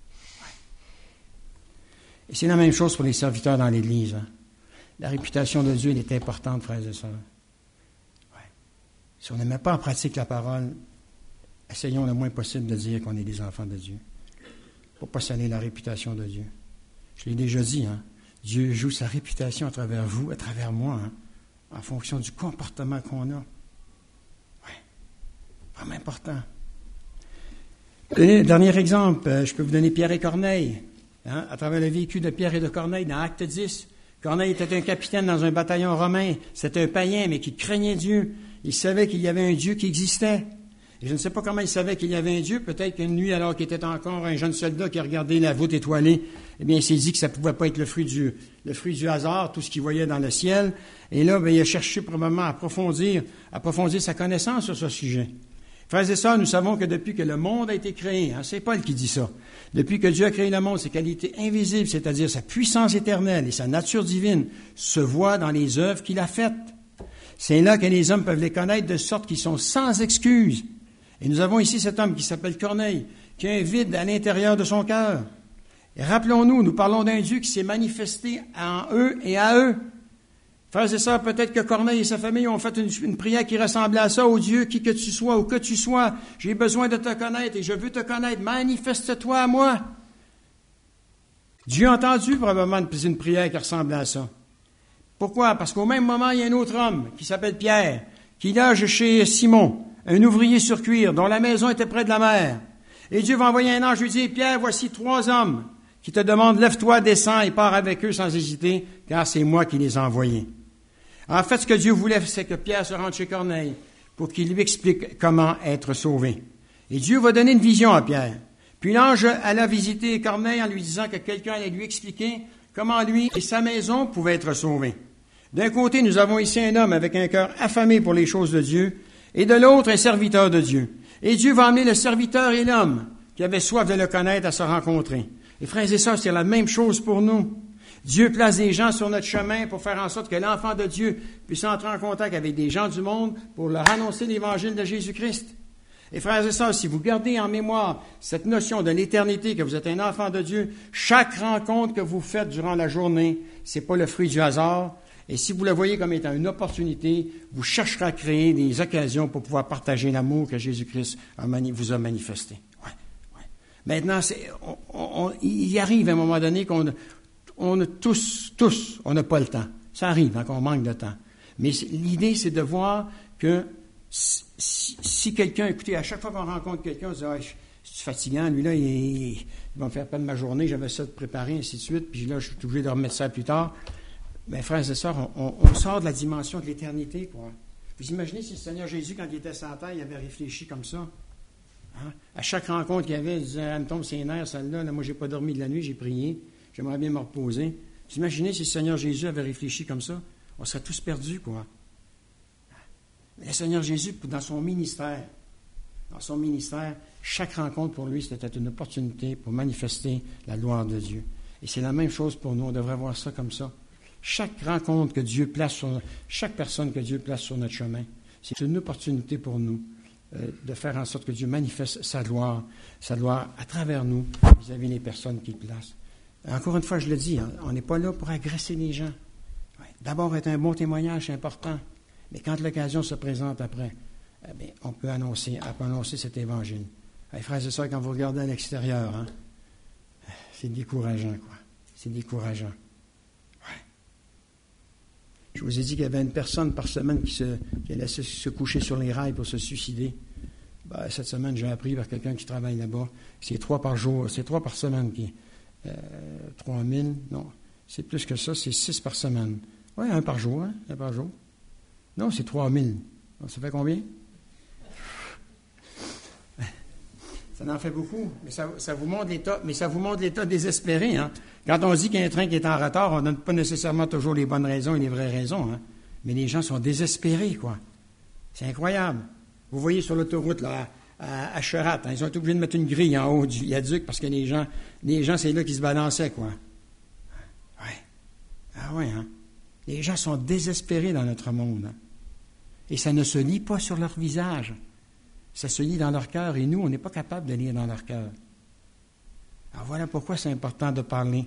Et c'est la même chose pour les serviteurs dans l'Église. Hein? La réputation de Dieu, elle est importante, frères et sœurs. Ouais. Si on ne met pas en pratique la parole, essayons le moins possible de dire qu'on est des enfants de Dieu. Pour ne pas salir la réputation de Dieu. Je l'ai déjà dit, hein? Dieu joue sa réputation à travers vous, à travers moi, hein? En fonction du comportement qu'on a. Oui, vraiment important. Dernier exemple, je peux vous donner Pierre et Corneille, hein, à travers le vécu de Pierre et de Corneille dans Acte 10. Corneille était un capitaine dans un bataillon romain. C'était un païen, mais qui craignait Dieu. Il savait qu'il y avait un Dieu qui existait. Et je ne sais pas comment il savait qu'il y avait un Dieu. Peut-être qu'une nuit, alors qu'il était encore un jeune soldat qui regardait la voûte étoilée, eh bien, il s'est dit que ça ne pouvait pas être le fruit du hasard, tout ce qu'il voyait dans le ciel. Et là, il a cherché probablement à approfondir sa connaissance sur ce sujet. Frères et sœurs, nous savons que depuis que le monde a été créé, hein, c'est Paul qui dit ça, depuis que Dieu a créé le monde, ses qualités invisibles, c'est-à-dire sa puissance éternelle et sa nature divine, se voient dans les œuvres qu'il a faites. C'est là que les hommes peuvent les connaître de sorte qu'ils sont sans excuse. Et nous avons ici cet homme qui s'appelle Corneille, qui a un vide à l'intérieur de son cœur. Et rappelons-nous, nous parlons d'un Dieu qui s'est manifesté en eux et à eux. Frères et sœurs, peut-être que Corneille et sa famille ont fait une prière qui ressemblait à ça. « Ô Dieu, qui que tu sois, où que tu sois, j'ai besoin de te connaître et je veux te connaître. Manifeste-toi à moi. » Dieu a entendu probablement une prière qui ressemblait à ça. Pourquoi? Parce qu'au même moment, il y a un autre homme qui s'appelle Pierre, qui loge chez Simon, un ouvrier sur cuir, dont la maison était près de la mer. Et Dieu va envoyer un ange lui dire, Pierre, voici 3 hommes qui te demandent, lève-toi, descends et pars avec eux sans hésiter, car c'est moi qui les ai envoyés. En fait, ce que Dieu voulait, c'est que Pierre se rende chez Corneille pour qu'il lui explique comment être sauvé. Et Dieu va donner une vision à Pierre. Puis l'ange alla visiter Corneille en lui disant que quelqu'un allait lui expliquer comment lui et sa maison pouvaient être sauvés. D'un côté, nous avons ici un homme avec un cœur affamé pour les choses de Dieu, et de l'autre, un serviteur de Dieu. Et Dieu va amener le serviteur et l'homme qui avait soif de le connaître à se rencontrer. Et frères et sœurs, c'est la même chose pour nous. Dieu place des gens sur notre chemin pour faire en sorte que l'enfant de Dieu puisse entrer en contact avec des gens du monde pour leur annoncer l'évangile de Jésus-Christ. Et frères et sœurs, si vous gardez en mémoire cette notion de l'éternité, que vous êtes un enfant de Dieu, chaque rencontre que vous faites durant la journée, c'est pas le fruit du hasard. Et si vous le voyez comme étant une opportunité, vous chercherez à créer des occasions pour pouvoir partager l'amour que Jésus-Christ vous a manifesté. Ouais. Maintenant, il arrive à un moment donné qu'on a tous, on n'a pas le temps. Ça arrive, hein, qu'on manque de temps. Mais l'idée, c'est de voir que Si quelqu'un, écoutez, à chaque fois qu'on rencontre quelqu'un, on se dit, ah, c'est fatigant, lui là, il va me faire perdre ma journée, j'avais ça de préparer, ainsi de suite, puis là, je suis obligé de remettre ça plus tard. Bien, frères et sœurs, on sort de la dimension de l'éternité, quoi. Vous imaginez si le Seigneur Jésus, quand il était sur la terre, il avait réfléchi comme ça? Hein? À chaque rencontre qu'il y avait, il disait, elle me tombe ses nerfs, celle-là, là, moi, j'ai pas dormi de la nuit, j'ai prié, j'aimerais bien me reposer. Vous imaginez si le Seigneur Jésus avait réfléchi comme ça? On serait tous perdus, quoi. Mais le Seigneur Jésus, dans son ministère, chaque rencontre pour lui, c'était une opportunité pour manifester la gloire de Dieu. Et c'est la même chose pour nous, on devrait voir ça comme ça. Chaque rencontre que Dieu place chaque personne que Dieu place sur notre chemin, c'est une opportunité pour nous de faire en sorte que Dieu manifeste sa gloire à travers nous, vis-à-vis des personnes qu'il place. Encore une fois, je le dis, hein, on n'est pas là pour agresser les gens. Ouais, d'abord, être un bon témoignage, c'est important. Mais quand l'occasion se présente après, eh bien, on peut annoncer cet évangile. Hey, frères et sœurs, quand vous regardez à l'extérieur, hein, c'est décourageant, quoi. C'est décourageant. Ouais. Je vous ai dit qu'il y avait une personne par semaine qui allait se coucher sur les rails pour se suicider. Ben, cette semaine, j'ai appris par quelqu'un qui travaille là-bas, c'est 3 par jour, c'est 3 par semaine qui 3 000, non, c'est plus que ça, c'est 6 par semaine. Oui, 1 par jour, hein, 1 par jour. Non, c'est 3 000. Ça fait combien? Ça en fait beaucoup, mais ça vous montre l'état désespéré. Hein? Quand on dit qu'il y a un train qui est en retard, on ne donne pas nécessairement toujours les bonnes raisons et les vraies raisons. Hein? Mais les gens sont désespérés, quoi. C'est incroyable. Vous voyez sur l'autoroute, là, à Cherat, hein, ils ont été obligés de mettre une grille en haut du viaduc parce que les gens, c'est là qui se balançaient, quoi. Ouais. Ah oui, hein? Les gens sont désespérés dans notre monde. Hein? Et ça ne se lit pas sur leur visage. Ça se lit dans leur cœur, et nous, on n'est pas capable de lire dans leur cœur. Alors voilà pourquoi c'est important de parler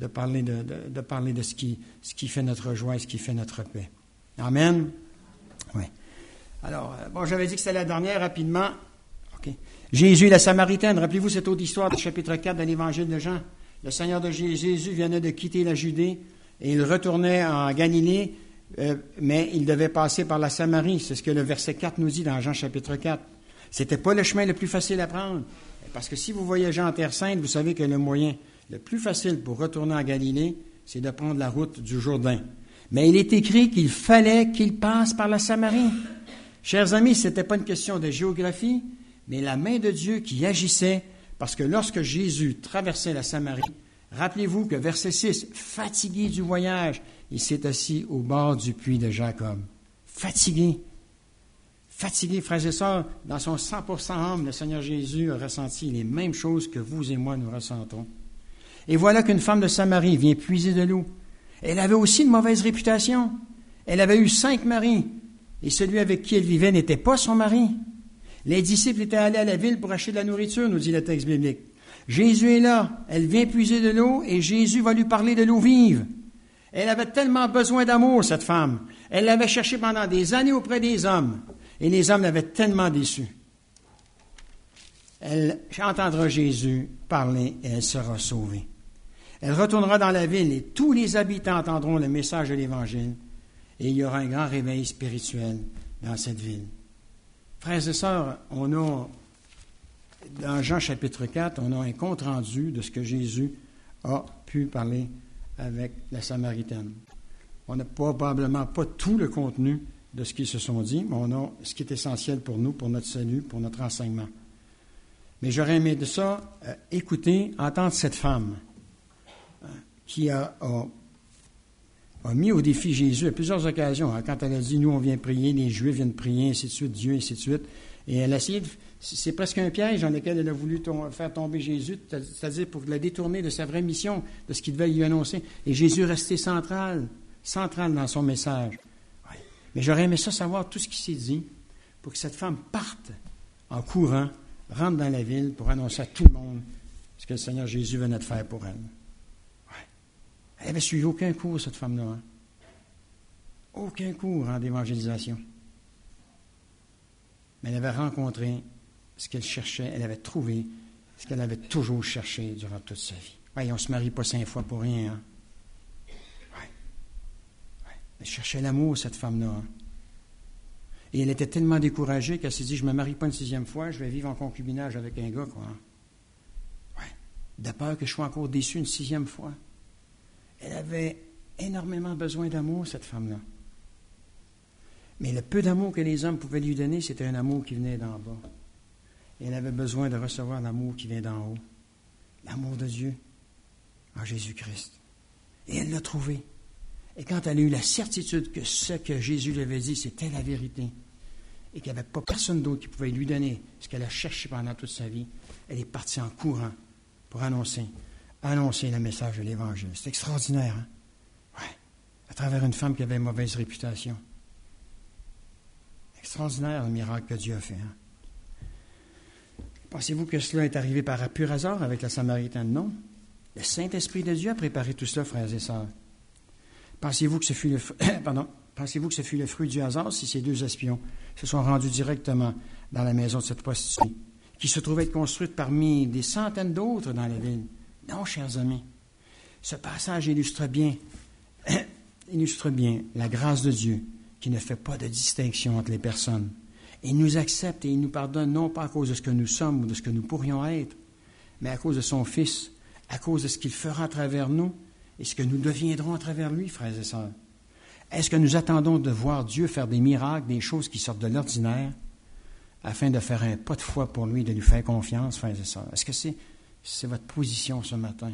de ce qui fait notre joie et ce qui fait notre paix. Amen? Oui. Alors, j'avais dit que c'était la dernière, rapidement. OK. Jésus et la Samaritaine, rappelez-vous cette autre histoire du chapitre 4 de l'Évangile de Jean. Le Seigneur de Jésus venait de quitter la Judée, et il retournait en Galilée, mais il devait passer par la Samarie. C'est ce que le verset 4 nous dit dans Jean chapitre 4. C'était pas le chemin le plus facile à prendre. Parce que si vous voyagez en Terre Sainte, vous savez que le moyen le plus facile pour retourner en Galilée, c'est de prendre la route du Jourdain. Mais il est écrit qu'il fallait qu'il passe par la Samarie. Chers amis, ce n'était pas une question de géographie, mais la main de Dieu qui agissait, parce que lorsque Jésus traversait la Samarie, rappelez-vous que verset 6, fatigué du voyage, il s'est assis au bord du puits de Jacob. Fatigué, frères et sœurs, dans son 100% âme, le Seigneur Jésus a ressenti les mêmes choses que vous et moi nous ressentons. Et voilà qu'une femme de Samarie vient puiser de l'eau. Elle avait aussi une mauvaise réputation. Elle avait eu 5 maris, et celui avec qui elle vivait n'était pas son mari. Les disciples étaient allés à la ville pour acheter de la nourriture, nous dit le texte biblique. Jésus est là, elle vient puiser de l'eau, et Jésus va lui parler de l'eau vive. Elle avait tellement besoin d'amour, cette femme. Elle l'avait cherché pendant des années auprès des hommes. Et les hommes l'avaient tellement déçue. Elle entendra Jésus parler et elle sera sauvée. Elle retournera dans la ville et tous les habitants entendront le message de l'Évangile et il y aura un grand réveil spirituel dans cette ville. Frères et sœurs, on a, dans Jean chapitre 4, on a un compte-rendu de ce que Jésus a pu parler avec la Samaritaine. On n'a probablement pas tout le contenu de ce qu'ils se sont dit, mais on a ce qui est essentiel pour nous, pour notre salut, pour notre enseignement. Mais j'aurais aimé de ça, entendre cette femme qui a mis au défi Jésus à plusieurs occasions. Hein, quand elle a dit, nous on vient prier, les Juifs viennent prier, ainsi de suite, Dieu, ainsi de suite. Et elle a essayé, c'est presque un piège dans lequel elle a voulu faire tomber Jésus, c'est-à-dire pour la détourner de sa vraie mission, de ce qu'il devait lui annoncer. Et Jésus est resté central dans son message. Mais j'aurais aimé ça savoir tout ce qui s'est dit pour que cette femme parte en courant, rentre dans la ville pour annoncer à tout le monde ce que le Seigneur Jésus venait de faire pour elle. Ouais. Elle n'avait suivi aucun cours, cette femme-là. Hein? Aucun cours d'évangélisation. Mais elle avait rencontré ce qu'elle cherchait, elle avait trouvé ce qu'elle avait toujours cherché durant toute sa vie. Ouais, on ne se marie pas 5 fois pour rien. Hein? Elle cherchait l'amour, cette femme-là. Hein? Et elle était tellement découragée qu'elle s'est dit, je ne me marie pas une 6e fois, je vais vivre en concubinage avec un gars, quoi. Ouais. De peur que je sois encore déçu une 6e fois. Elle avait énormément besoin d'amour, cette femme-là. Mais le peu d'amour que les hommes pouvaient lui donner, c'était un amour qui venait d'en bas. Et elle avait besoin de recevoir l'amour qui vient d'en haut. L'amour de Dieu en Jésus-Christ. Et elle l'a trouvé. Et quand elle a eu la certitude que ce que Jésus lui avait dit, c'était la vérité, et qu'il n'y avait pas personne d'autre qui pouvait lui donner ce qu'elle a cherché pendant toute sa vie, elle est partie en courant pour annoncer le message de l'Évangile. C'est extraordinaire, hein? Oui. À travers une femme qui avait une mauvaise réputation. Extraordinaire le miracle que Dieu a fait. Hein? Pensez-vous que cela est arrivé par pur hasard avec la Samaritaine? Non. Le Saint-Esprit de Dieu a préparé tout cela, frères et sœurs. Pensez-vous que ce fut le fruit du hasard si ces 2 espions se sont rendus directement dans la maison de cette prostituée, qui se trouvait être construite parmi des centaines d'autres dans la ville? Non, chers amis. Ce passage illustre bien la grâce de Dieu qui ne fait pas de distinction entre les personnes. Il nous accepte et il nous pardonne non pas à cause de ce que nous sommes ou de ce que nous pourrions être, mais à cause de son Fils, à cause de ce qu'il fera à travers nous et ce que nous deviendrons à travers lui, frères et sœurs. Est-ce que nous attendons de voir Dieu faire des miracles, des choses qui sortent de l'ordinaire, afin de faire un pas de foi pour lui, de lui faire confiance, frères et sœurs? Est-ce que c'est votre position ce matin?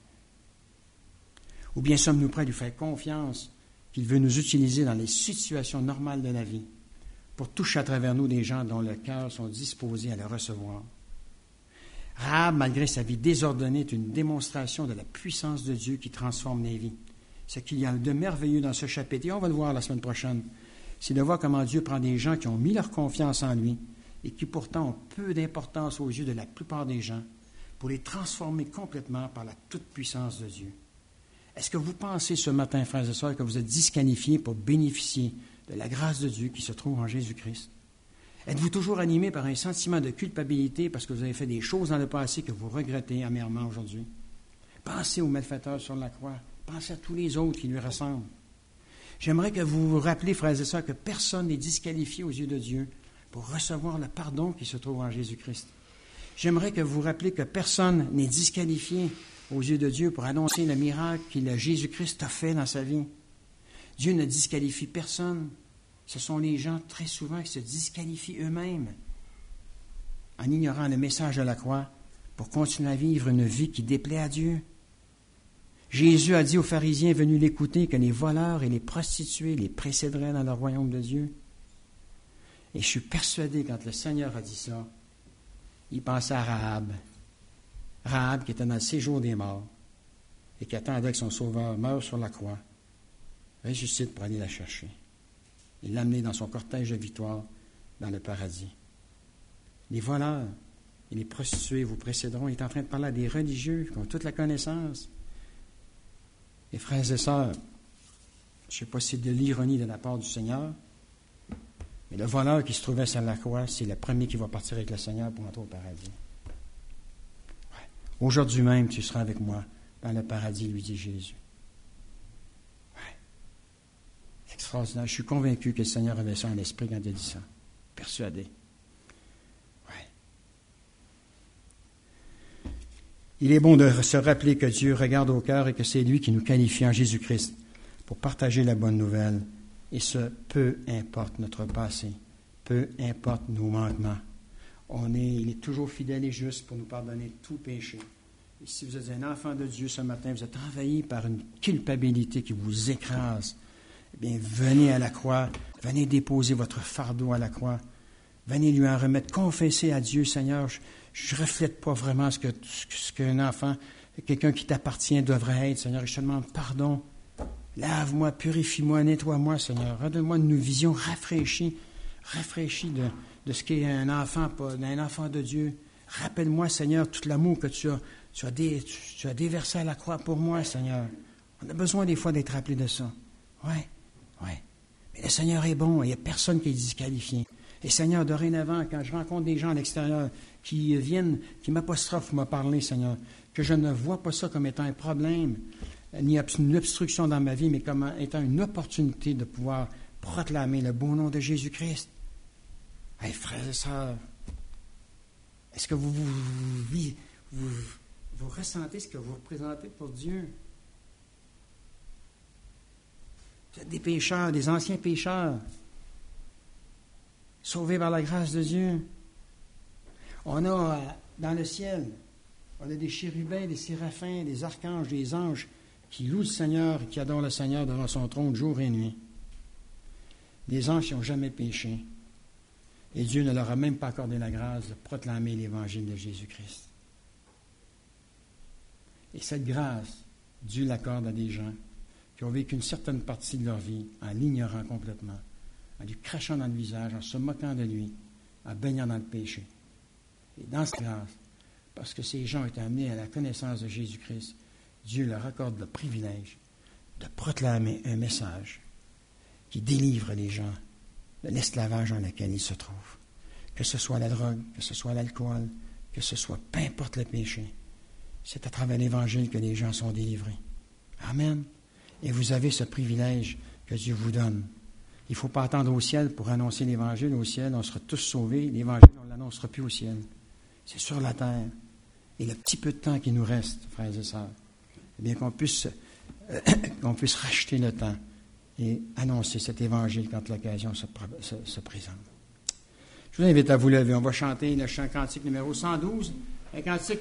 Ou bien sommes-nous prêts à lui faire confiance qu'il veut nous utiliser dans les situations normales de la vie pour toucher à travers nous des gens dont le cœur sont disposés à le recevoir? Rahab, malgré sa vie désordonnée, est une démonstration de la puissance de Dieu qui transforme les vies. Ce qu'il y a de merveilleux dans ce chapitre, et on va le voir la semaine prochaine, c'est de voir comment Dieu prend des gens qui ont mis leur confiance en lui et qui pourtant ont peu d'importance aux yeux de la plupart des gens pour les transformer complètement par la toute-puissance de Dieu. Est-ce que vous pensez ce matin, frères et sœurs, que vous êtes disqualifiés pour bénéficier de la grâce de Dieu qui se trouve en Jésus-Christ? Êtes-vous toujours animé par un sentiment de culpabilité parce que vous avez fait des choses dans le passé que vous regrettez amèrement aujourd'hui? Pensez au malfaiteur sur la croix. Pensez à tous les autres qui lui ressemblent. J'aimerais que vous vous rappeliez, frères et sœurs, que personne n'est disqualifié aux yeux de Dieu pour recevoir le pardon qui se trouve en Jésus-Christ. J'aimerais que vous vous rappeliez que personne n'est disqualifié aux yeux de Dieu pour annoncer le miracle que Jésus-Christ a fait dans sa vie. Dieu ne disqualifie personne. Ce sont les gens très souvent qui se disqualifient eux-mêmes en ignorant le message de la croix pour continuer à vivre une vie qui déplaît à Dieu. Jésus a dit aux pharisiens venus l'écouter que les voleurs et les prostituées les précéderaient dans le royaume de Dieu. Et je suis persuadé, quand le Seigneur a dit ça, il pensait à Rahab. Rahab qui était dans le séjour des morts et qui attendait que son Sauveur meure sur la croix, ressuscite pour aller la chercher. Il l'a amenée dans son cortège de victoire dans le paradis. Les voleurs et les prostituées vous précéderont. Il est en train de parler à des religieux qui ont toute la connaissance. Et frères et sœurs, je ne sais pas si c'est de l'ironie de la part du Seigneur, mais le voleur qui se trouvait sur la croix, c'est le premier qui va partir avec le Seigneur pour entrer au paradis. Ouais. Aujourd'hui même, tu seras avec moi dans le paradis, lui dit Jésus. Ouais. Extraordinaire. Je suis convaincu que le Seigneur avait ça en l'esprit quand il a dit ça. Persuadé. Ouais. Il est bon de se rappeler que Dieu regarde au cœur et que c'est lui qui nous qualifie en Jésus-Christ pour partager la bonne nouvelle. Et ce, peu importe notre passé, peu importe nos manquements. Il est toujours fidèle et juste pour nous pardonner tout péché. Et si vous êtes un enfant de Dieu ce matin, vous êtes envahi par une culpabilité qui vous écrase, eh bien, venez à la croix, venez déposer votre fardeau à la croix, venez lui en remettre, confessez à Dieu, Seigneur, je ne reflète pas vraiment ce qu'un enfant, quelqu'un qui t'appartient devrait être, Seigneur, et je te demande pardon. Lave-moi, purifie-moi, nettoie-moi, Seigneur. Redonne-moi une vision rafraîchie de ce qu'est un enfant de Dieu. Rappelle-moi, Seigneur, tout l'amour que tu as déversé à la croix pour moi, Seigneur. On a besoin des fois d'être rappelé de ça. Oui. Mais le Seigneur est bon, il n'y a personne qui est disqualifié. Et Seigneur, dorénavant, quand je rencontre des gens à l'extérieur qui viennent, qui m'apostrophent pour me parler, Seigneur, que je ne vois pas ça comme étant un problème, ni une obstruction dans ma vie, mais comme étant une opportunité de pouvoir proclamer le beau nom de Jésus-Christ. Hey, frères et sœurs, est-ce que vous ressentez ce que vous représentez pour Dieu? Vous êtes des pécheurs, des anciens pécheurs, sauvés par la grâce de Dieu. On a dans le ciel, on a des chérubins, des séraphins, des archanges, des anges qui louent le Seigneur et qui adorent le Seigneur devant son trône jour et nuit. Des anges qui n'ont jamais péché. Et Dieu ne leur a même pas accordé la grâce de proclamer l'Évangile de Jésus-Christ. Et cette grâce, Dieu l'accorde à des gens qui ont vécu une certaine partie de leur vie en l'ignorant complètement, en lui crachant dans le visage, en se moquant de lui, en baignant dans le péché. Et dans cette grâce, parce que ces gens ont été amenés à la connaissance de Jésus-Christ, Dieu leur accorde le privilège de proclamer un message qui délivre les gens de l'esclavage dans lequel ils se trouvent. Que ce soit la drogue, que ce soit l'alcool, que ce soit peu importe le péché. C'est à travers l'Évangile que les gens sont délivrés. Amen. Et vous avez ce privilège que Dieu vous donne. Il ne faut pas attendre au ciel pour annoncer l'Évangile. Au ciel, on sera tous sauvés. L'Évangile, on ne l'annoncera plus au ciel. C'est sur la terre. Et le petit peu de temps qui nous reste, frères et sœurs, eh bien qu'on puisse racheter le temps et annoncer cet Évangile quand l'occasion se présente. Je vous invite à vous lever. On va chanter le chant cantique numéro 112, un cantique